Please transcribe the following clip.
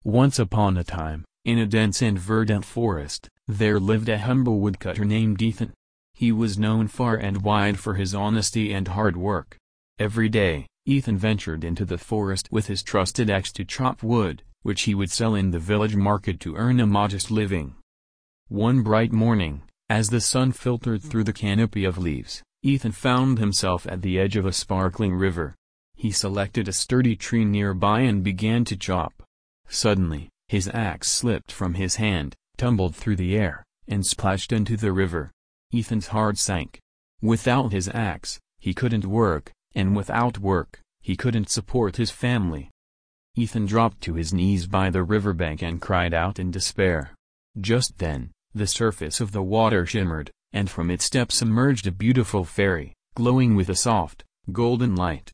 Once upon a time, in a dense and verdant forest, there lived a humble woodcutter named Ethan. He was known far and wide for his honesty and hard work. Every day, Ethan ventured into the forest with his trusted axe to chop wood, which he would sell in the village market to earn a modest living. One bright morning, as the sun filtered through the canopy of leaves, Ethan found himself at the edge of a sparkling river. He selected a sturdy tree nearby and began to chop. Suddenly, his axe slipped from his hand, tumbled through the air, and splashed into the river. Ethan's heart sank. Without his axe, he couldn't work, and without work, he couldn't support his family. Ethan dropped to his knees by the riverbank and cried out in despair. Just then, the surface of the water shimmered, and from its depths emerged a beautiful fairy, glowing with a soft, golden light.